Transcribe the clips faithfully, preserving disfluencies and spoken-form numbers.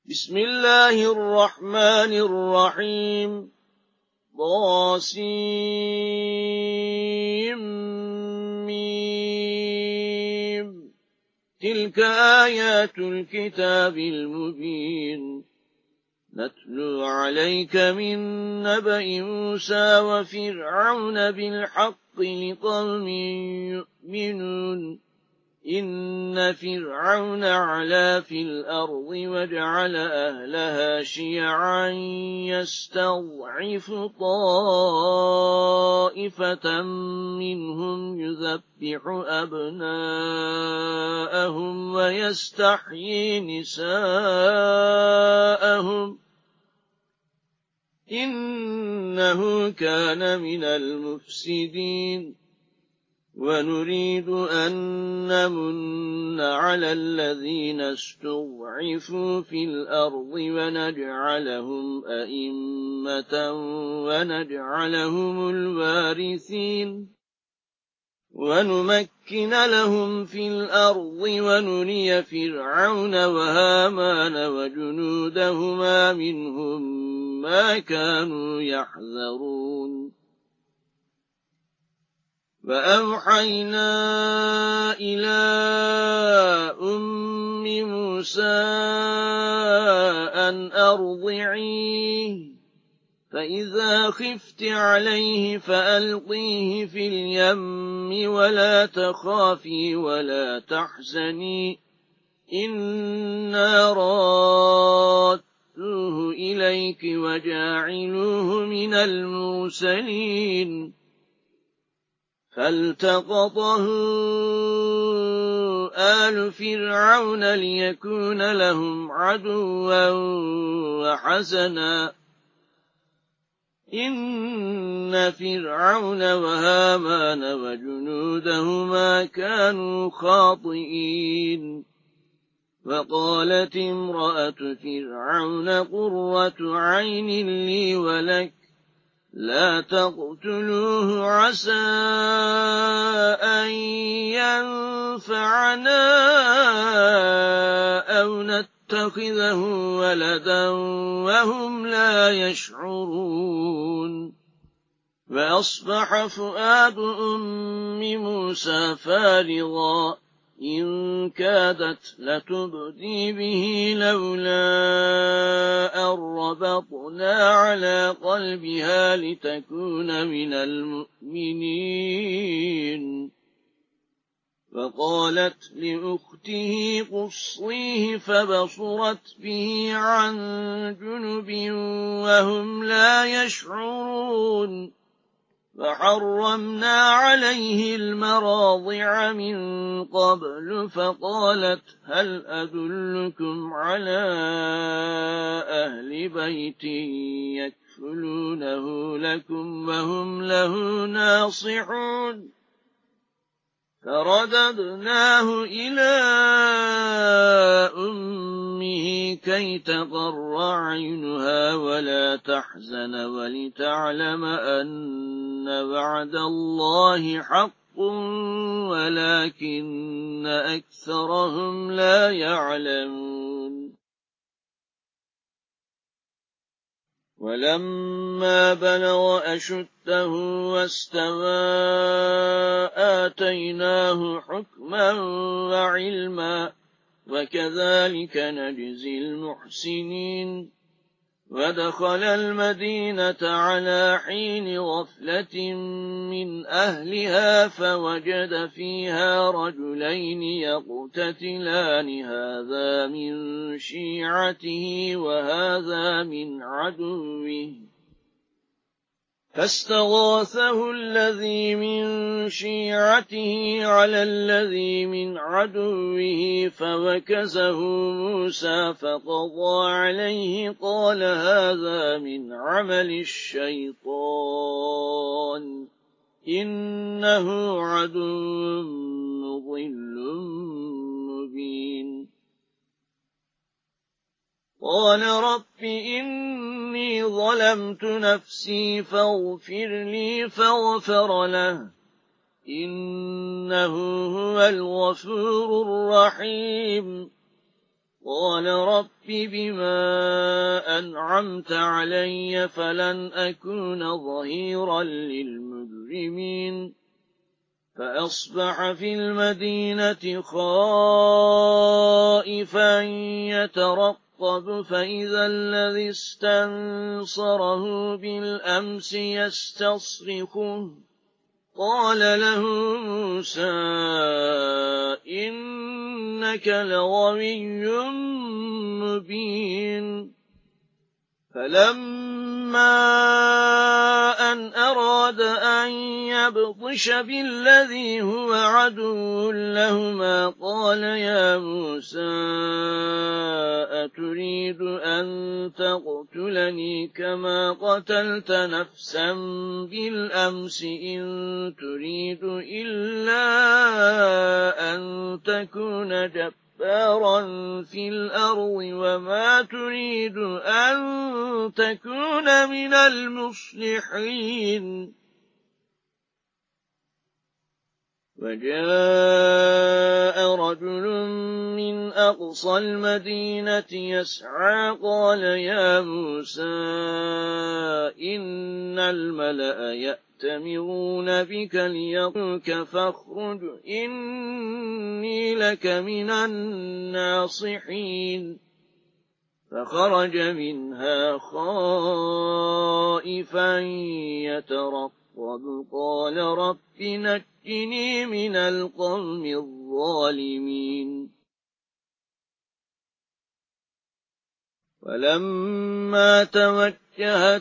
بسم الله الرحمن الرحيم ضاسيم تلك آيات الكتاب المبين نتلو عليك من نبأ موسى وفرعون بالحق لقوم يؤمنون إن فرعون علا في الأرض وجعل أهلها شيعا يستضعف طائفة منهم يذبح أبناءهم ويستحيي نساءهم إنه كان من المفسدين ونريد أن نمن على الذين استضعفوا في الأرض ونجعلهم أئمة ونجعلهم الوارثين ونمكن لهم في الأرض ونري فرعون وهامان وجنودهما منهم ما كانوا يحذرون فأوحينا إلى أم موسى أن أرضعيه فإذا خفت عليه فألقيه في اليم ولا تخافي ولا تحزني إنا رادوه إليك وجاعلوه من المرسلين فالتقطه آل فرعون ليكون لهم عدوا وحزنا إن فرعون وهامان وجنودهما كانوا خاطئين وقالت امرأة فرعون قرة عين لي ولك لا تقتلوه عسى أن ينفعنا أو نتخذه ولدا وهم لا يشعرون وأصبح فؤاد أم موسى فارغا إن كادت لتبدي به لولا أن ربطنا على قلبها لتكون من المؤمنين فقالت لأخته قصيه فبصرت به عن جنب وهم لا يشعرون فحرمنا عليه المراضع من قبل فقالت هل أدلكم على أهل بيت يكفلونه لكم وهم له ناصحون فرددناه إلى أمه كي تقر عينها ولا تحزن ولتعلم أن وعد الله حق ولكن أكثرهم لا يعلمون ولما بلغ أشده واستوى آتيناه حكما وعلما وكذلك نجزي المحسنين ودخل المدينة على حين غفلة من أهلها فوجد فيها رجلين يقتتلان هذا من شيعته وهذا من عدوه فاستغاثه الذي من شيعته على الذي من عدوه فوكزه موسى فقضى عليه قال هذا من عمل الشيطان إنه عدو مضل مبين قال رب إني ظلمت نفسي فاغفر لي فاغفر له إنه هو الغفور الرحيم قال رب بما أنعمت علي فلن أكون ظهيرا للمجرمين فأصبح في المدينة خائفا يترقب فإذا الذي استنصره بالأمس يستصرخه قال له موسى إنك لغوي مبين فلما أن أراد أن يبطش بالذي هو عدو لهما قال يا موسى أتريد أن تقتلني كما قتلت نفسا بالأمس إن تريد إلا أن تكون جبارا جبارا في الأرض وما تريد أن تكون من المصلحين وجاء رجل من أقصى المدينة يسعى قال يا موسى إن الملأ يأتمرون بك ليقتلوك فاخرج إني لك من الناصحين فخرج منها خائفا يترقب قال رب نجني من القوم الظالمين ولما توجه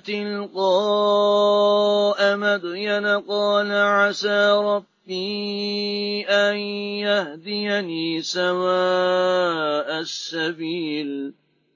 تلقاء مدين قال عسى ربي أن يهديني سواء السبيل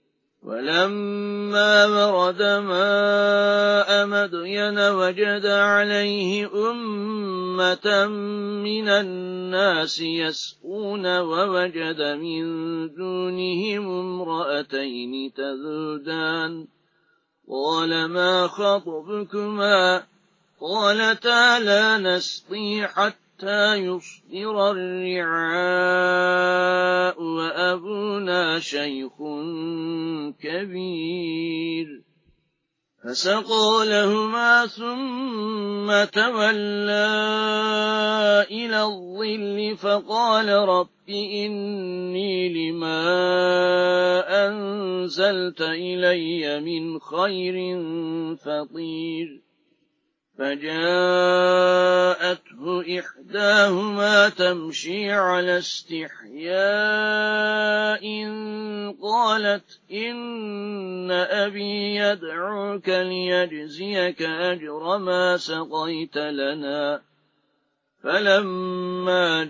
ولما ورد ماء مدين وجد عليه أمة من الناس يسقون ووجد من دونهم امرأتين تذودان قال ما خطبكما قالتا لا نسقي حتى يصدر الرعاء وأبونا شيخ كبير فسقى لهما ثم تولى إلى الظل فقال رب إني لما أنزلت إلي من خير فقير فجاءته إحداهما تمشي على استحياء قالت إن أبي يدعوك ليجزيك أجر ما سقيت لنا فلما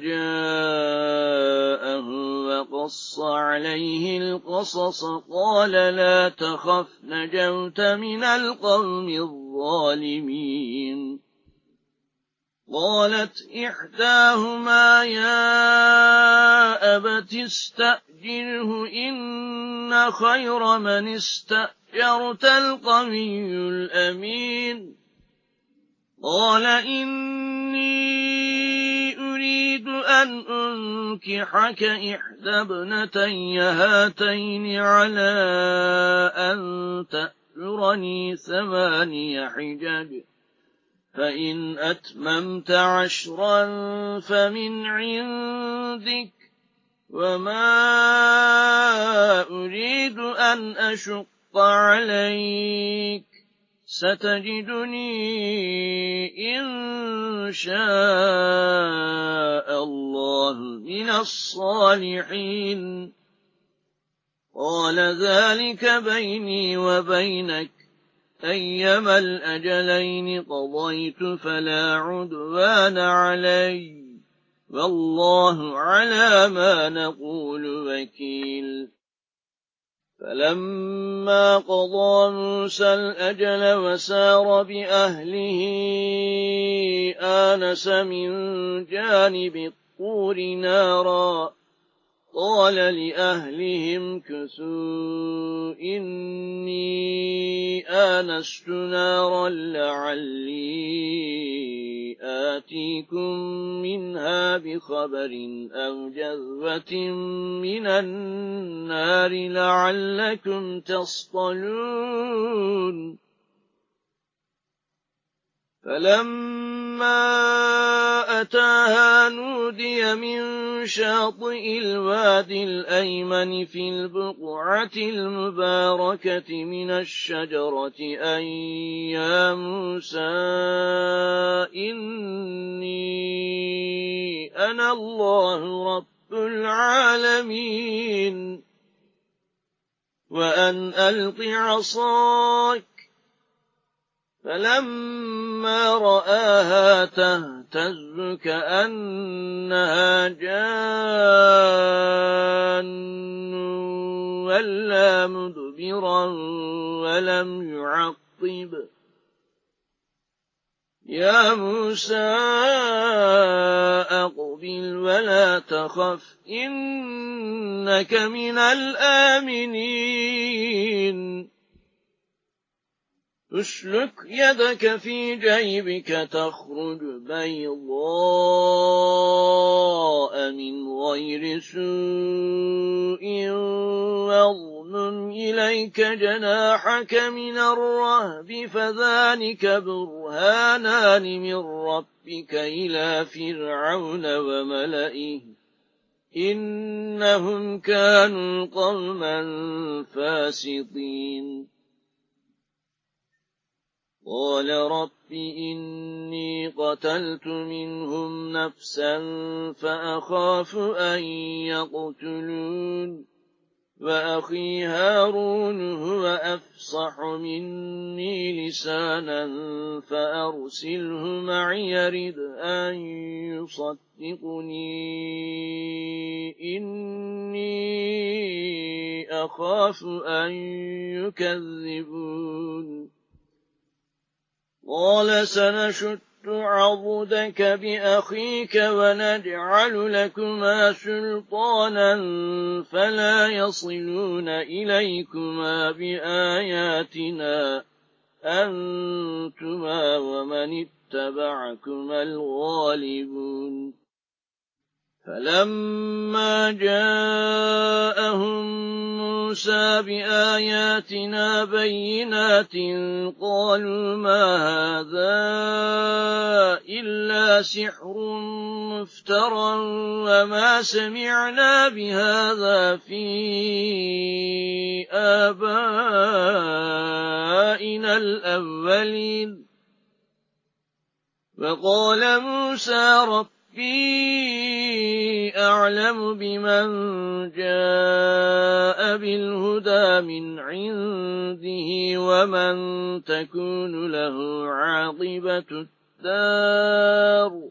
جاءه وقص عليه القصص قال لا تخف نجوت من القوم الظالمين قالت إحداهما يا أبت استأجره إن خير من استأجرت القوي الأمين قال إني أريد أن أنكحك إحدى ابنتي هاتين على أن تأجرني ثماني حجج فإن أتممت عشرا فمن عندك وما أريد أن أشق عليك ستجدني إن شاء الله من الصالحين قال ذلك بيني وبينك أيما الأجلين قضيت فلا عدوان علي والله على ما نقول وكيل فلما قضى موسى الأجل وسار بأهله آنس من جانب الطور نارا قال لأهلهم كثوا إني آنست نارا لعلي آتيكم منها بخبر أو جذوة من النار لعلكم تصطلون فلما أتاها نودي من شاطئ الوادي الأيمن في البقعة المباركة من الشجرة أن يا موسى إني أنا الله رب العالمين وأن ألق عصاك فلما رآها تهتز كأنها جان ولا مدبرا ولم يعقب يا موسى أقبل ولا تخف إنك من الآمنين اسلك يدك في جيبك تخرج بيضاء من غير سوء واضمم إليك جناحك من الرهب فذلك برهانان من ربك إلى فرعون وملئه إنهم كانوا قوما فاسقين قال رب إني قتلت منهم نفسا فأخاف أن يقتلون وأخي هارون هو أفصح مني لسانا فأرسله معي يرد أن يصدقني إني أخاف أن يكذبون قال سنشد عضدك بأخيك ونجعل لكما سلطانا فلا يصلون إليكما بآياتنا أنتما ومن اتبعكما الغالبون فلما جاءهم موسى بآياتنا بينات قالوا ما هذا إلا سحر مفترى وما سمعنا بهذا في آبائنا الأولين وقال موسى ربي أعلم بمن جاء بالهدى من عنده ومن تكون له عاقبة الدار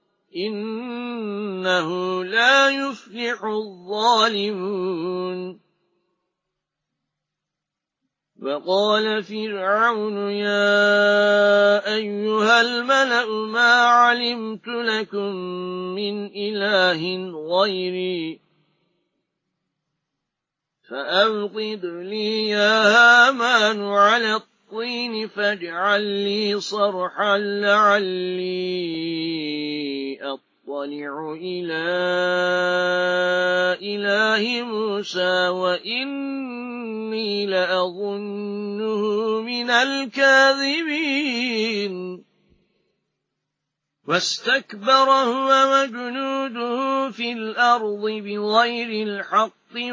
إنه لا يفلح الظالمون وقال فرعون يا أيها الملأ ما علمت لكم من إله غيري فأوقد لي يا هامان على الطين فاجعل لي صرحا لعلي أطلع إلى إله موسى وإني لأظنه من الكاذبين واستكبر هو وجنوده في الأرض بغير الحق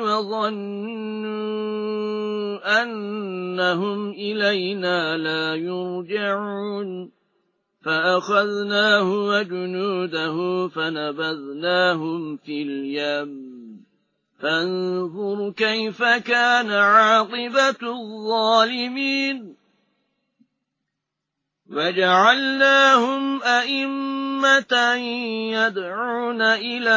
وظنوا أنهم إلينا لا يرجعون فأخذناه وجنوده فنبذناهم في اليم فانظر كيف كان عاقبة الظالمين وجعلناهم أئمة يدعون إلى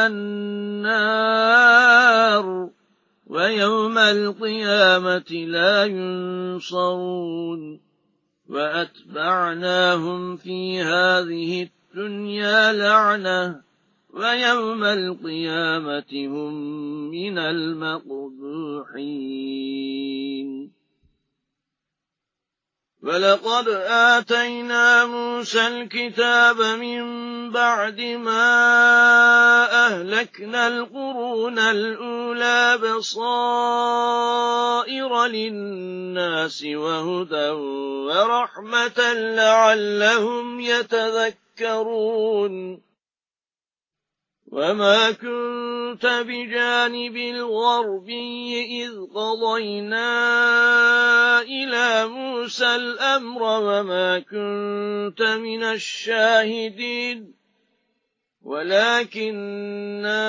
النار ويوم القيامة لا ينصرون وأتبعناهم في هذه الدنيا لعنة ويوم القيامة هم من المقبوحين ولقد آتينا موسى الكتاب من بعد ما أهلكنا القرون الأولى بصائر للناس وهدى ورحمة لعلهم يتذكرون وما كنت بجانب الغربي إذ قضينا إلى موسى الأمر وما كنت من الشاهدين ولكننا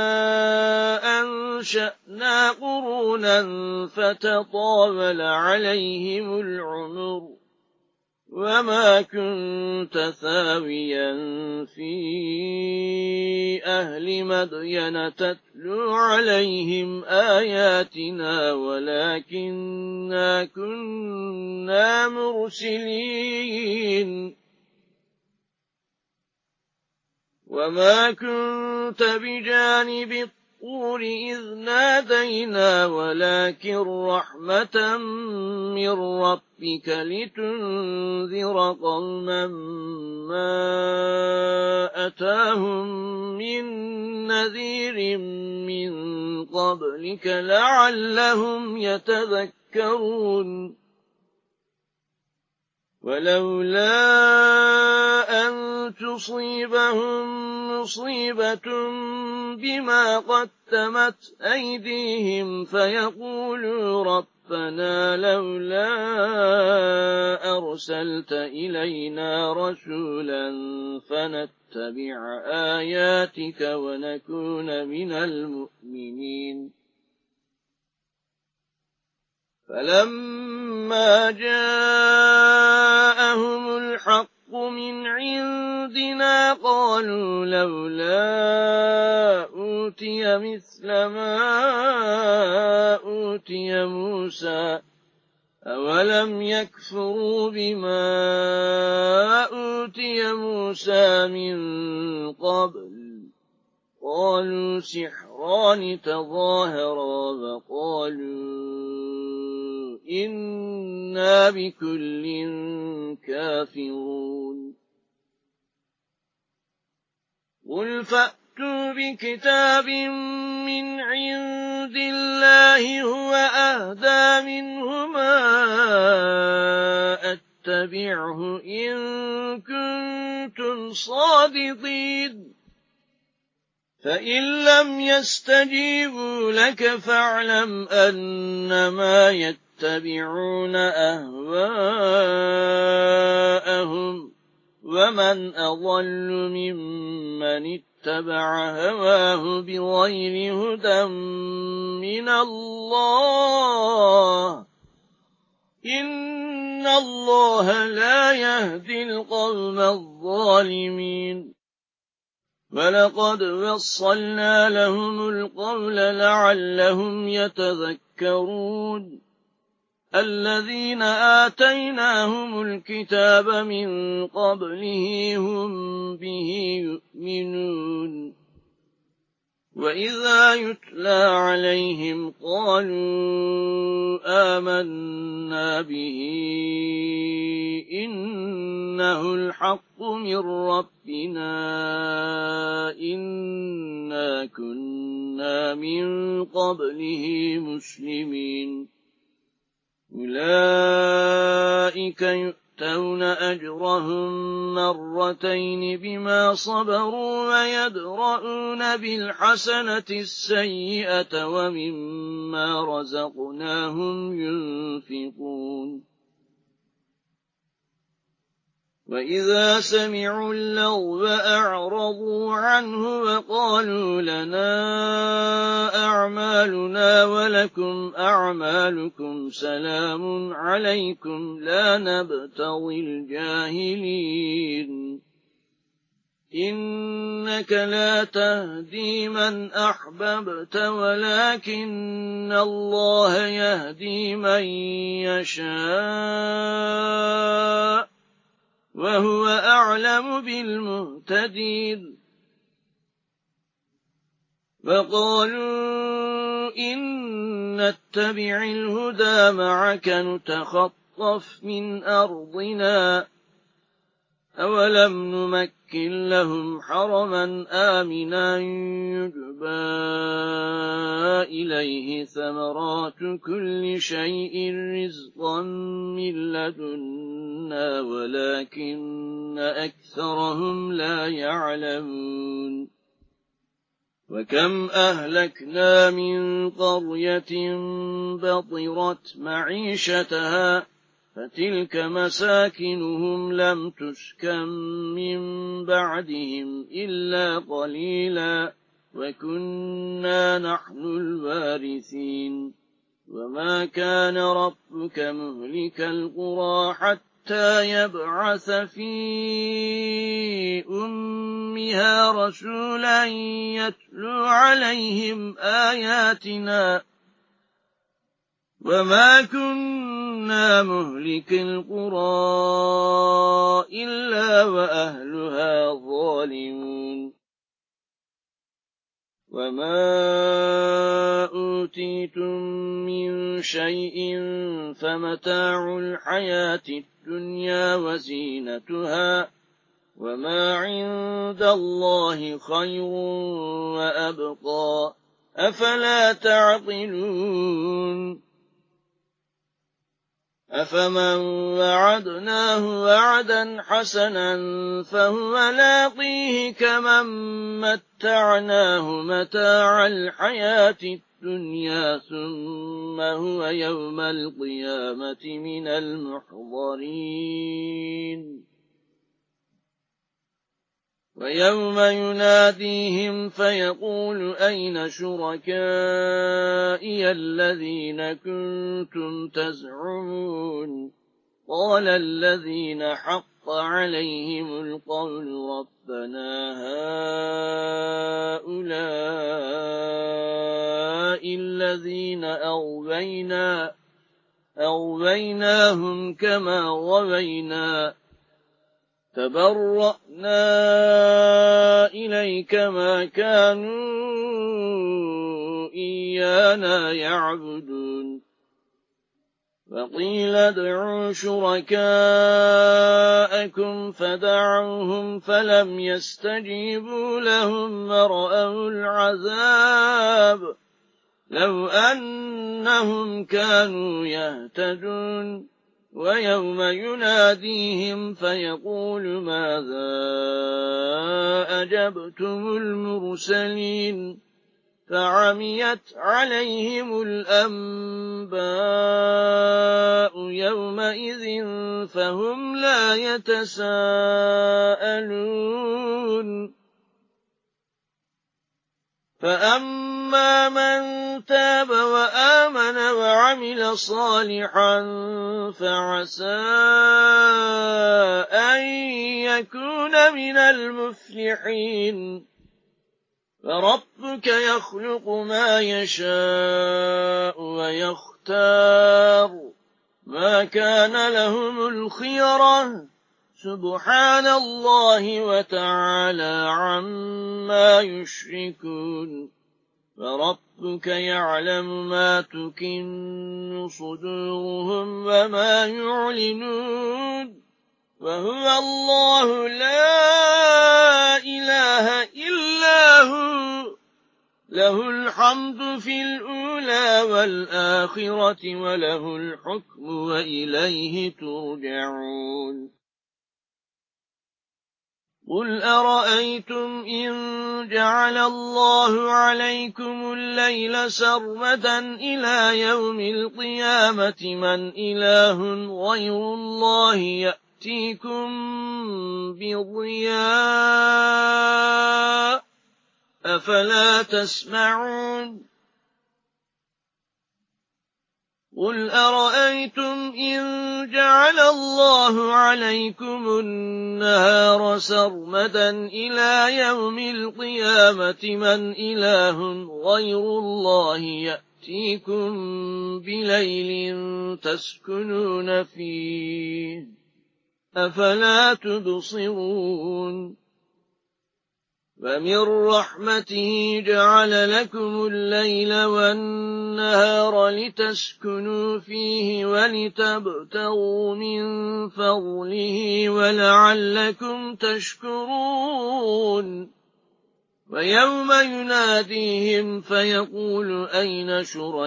أنشأنا قرونا فتطاول عليهم العمر وما كنت ثاويا في أهل مدين تتلو عليهم آياتنا ولكننا كنا مرسلين وما كنت بجانب الطور إذ نادينا ولكن رحمة من ربك لتنذر قوما ما أتاهم من نذير من قبلك لعلهم يتذكرون ولولا أن تصيبهم مصيبة بما قدمت أيديهم فيقولوا ربنا لولا أرسلت إلينا رسولا فنتبع آياتك ونكون من المؤمنين فلما جاءهم الحق من عندنا قالوا لولا أوتي مثل ما أوتي موسى أولم يكفروا بما أوتي موسى من قبل قالوا سحران تظاهرا وقالوا إنا بكل كافرون قل فأتوا بكتاب من عند الله هو أهدى منهما أتبعه إن كنتم صادقين فإن لم يستجيبوا لك فاعلم أنما يتبعون أهواءهم ومن أضل ممن اتبع هواه بغير هدى من الله إن الله لا يهدي القوم الظالمين ولقد وصلنا لهم القول لعلهم يتذكرون الذين آتيناهم الكتاب من قبله هم به يؤمنون وإذا يتلى عليهم قالوا آمنا به إنه الحق من ربنا إنا كنا من قبله مسلمين أولئك يؤتون أجرهم مرتين بما صبروا ويدرؤون بالحسنة السيئة ومما رزقناهم ينفقون وإذا سمعوا اللغو أعرضوا عنه وقالوا لنا أعمالنا ولكم أعمالكم سلام عليكم لا نبتغي الجاهلين إنك لا تهدي من أحببت ولكن الله يهدي من يشاء وهو أعلم بالمهتدين وقالوا إن نتبع الهدى معك نتخطف يتخطف من أرضنا أولم نمكن لهم حرما آمنا يجبى إليه ثمرات كل شيء رزقا من لدنا ولكن أكثرهم لا يعلمون وكم أهلكنا من قرية بطرت معيشتها فتلك مساكنهم لم تسكن من بعدهم إلا قليلا وكنا نحن الوارثين وما كان ربك مهلك القرى حتى يبعث في أمها رسولا يتلو عليهم آياتنا وما كنا مهلك القرى إلا وأهلها ظالمون وما أوتيتم من شيء فمتاع الحياة الدنيا وزينتها وما عند الله خير وأبقى أفلا تعقلون أفمن وعدناه وعدا حسنا فهو لاقيه كمن متعناه متاع الحياة الدنيا ثم هو يوم القيامة من المحضرين ويوم يناديهم فيقول أين شركائي الذين كنتم تزعمون قال الذين حق عليهم القول ربنا هؤلاء الذين أغوينا أغويناهم كما غوينا تبرأنا إليك ما كانوا إيانا يعبدون وقيل ادعوا شركاءكم فدعوهم فلم يستجيبوا لهم ورأوا العذاب لو أنهم كانوا يهتدون ويوم يناديهم فيقول ماذا أجبتم المرسلين فعميت عليهم الأنباء يومئذ فهم لا يتساءلون فأما من تاب وآمن وعمل صالحا فعسى أن يكون من المفلحين فربك يخلق ما يشاء ويختار ما كان لهم الخيرة سبحان الله وتعالى عما يشركون فربك يعلم ما تكن صدورهم وما يعلنون وهو الله لا إله إلا هو له الحمد في الأولى والآخرة وله الحكم وإليه ترجعون قل أرأيتم إن جعل الله عليكم الليل سرمدا إلى يوم القيامة من إله غير الله يأتيكم بضياء أفلا تسمعون قل أرأيتم إن جعل الله عليكم النهار سرمدا إلى يوم القيامة من إله غير الله يأتيكم بليل تسكنون فيه أفلا تبصرون ومن رحمته جعل لكم الليل والنهار لتسكنوا فيه ولتبتغوا من فضله ولعلكم تشكرون ويوم يناديهم فيقول أين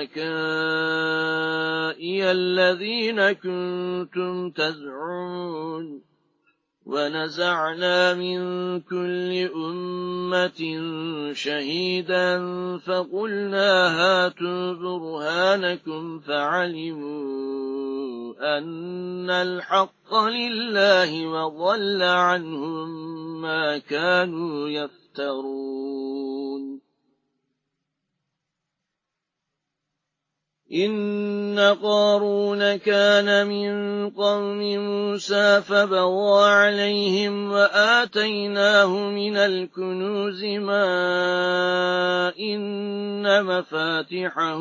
شركائي الذين كنتم تزعمون ونزعنا من كل أمة شهيدا فقلنا هاتوا برهانكم فعلموا أن الحق لله وضل عنهم ما كانوا يفترون إن قارون كان من قوم موسى فبغى عليهم وآتيناه من الكنوز ما إن مفاتحه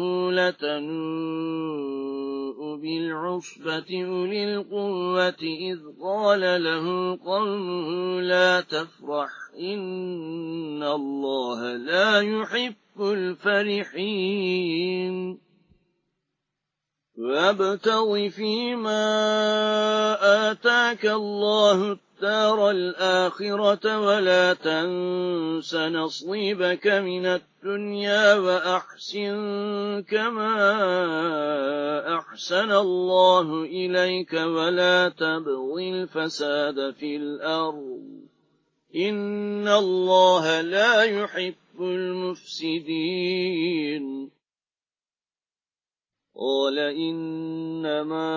لتنوء بالعصبة أولي القوة إذ قال له قومه لا تفرح إن الله لا يحب الفرحين وابتغ فيما آتاك الله الدار الآخرة ولا تنس نصيبك من الدنيا وأحسن كما أحسن الله إليك ولا تبغ الفساد في الأرض إن الله لا يحب المفسدين قال إنما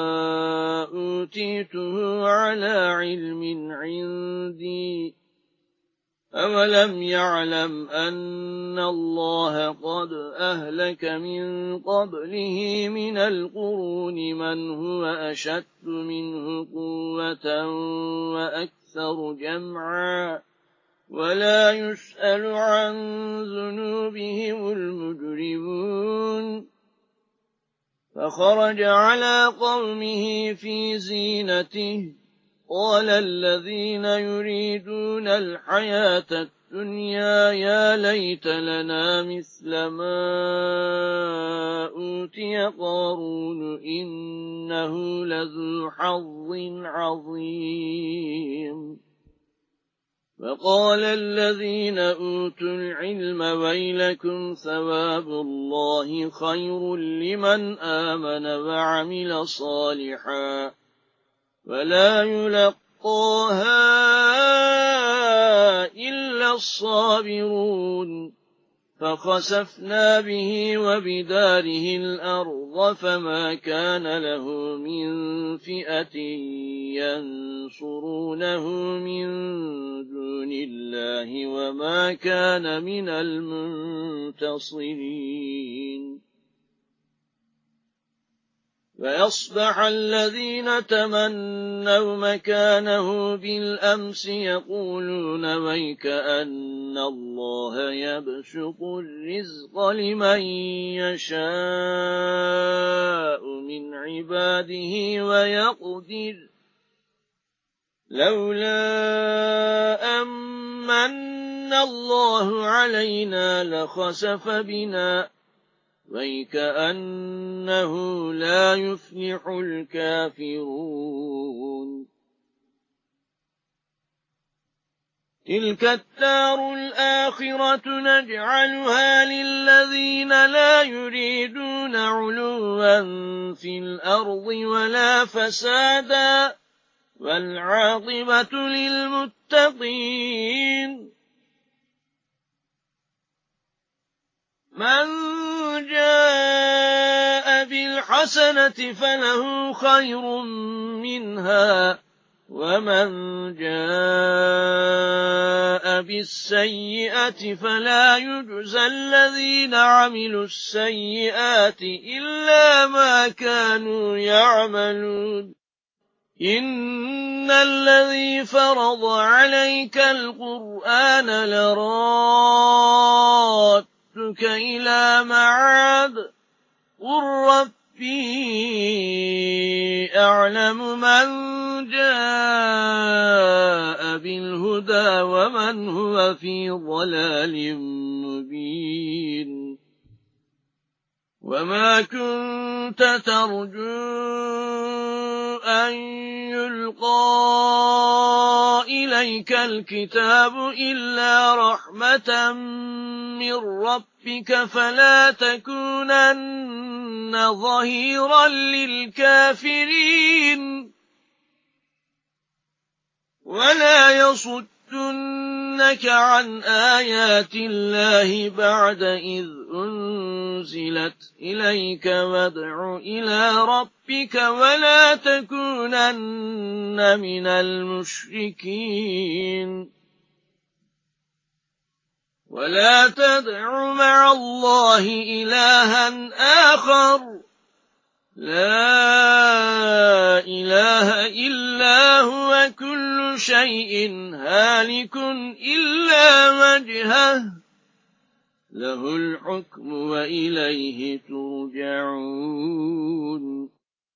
أوتيته على علم عندي أولم يعلم أن الله قد أهلك من قبله من القرون من هو أشد منه قوة وأكثر جمعا ولا يسأل عن ذنوبهم المجرمون فخرج على قومه في زينته قال الذين يريدون الحياة الدنيا يا ليت لنا مثل ما أوتي قارون إنه لذو حظ عظيم وقال الذين أوتوا العلم ويلكم ثواب الله خير لمن آمن وعمل صالحا ولا يلقاها إلا الصابرون فخسفنا به وبداره الأرض فما كان له من فئة ينصرونه من دون الله وما كان من المنتصرين فأصبح الذين تمنوا مكانه بالأمس يقولون ويك أن الله يبسط الرزق لمن يشاء من عباده ويقدر لولا أمن الله علينا لخسف بنا وَيْكَأَنَّهُ لَا يُفْلِحُ الْكَافِرُونَ تِلْكَ الدَّارُ الْآخِرَةُ نَجْعَلُهَا لِلَّذِينَ لَا يُرِيدُونَ عُلُوًّا فِي الْأَرْضِ وَلَا فَسَادًا وَالْعَاقِبَةُ لِلْمُتَّقِينَ مَنْ جَاءَ بِالْحَسَنَةِ فَلَهُ خَيْرٌ مِنْهَا وَمَنْ جَاءَ بِالسَّيِّئَةِ فَلَا يُجْزَى الَّذِينَ عَمِلُوا السَّيِّئَاتِ إِلَّا مَا كَانُوا يَعْمَلُونَ إِنَّ الَّذِي فَرَضَ عَلَيْكَ الْقُرْآنَ لَرَادُّكَ إِلَى مَعَادٍ قُل رَّبِّي أَعْلَمُ مَن جاء بالهدى ومن هو في ضلال مبين وما كنت ترجو أن يلقى إليك الكتاب إلا رحمة من ربك فلا تكونن ظهيرا للكافرين ولا يصدنك عن آيات الله بعد إذ أنزلت إليك وادع إلى ربك ولا تكونن من المشركين ولا تدع مع الله إلها آخر لا إله إلا هو كل شيء هالك إلا وجهه له الحكم وإليه ترجعون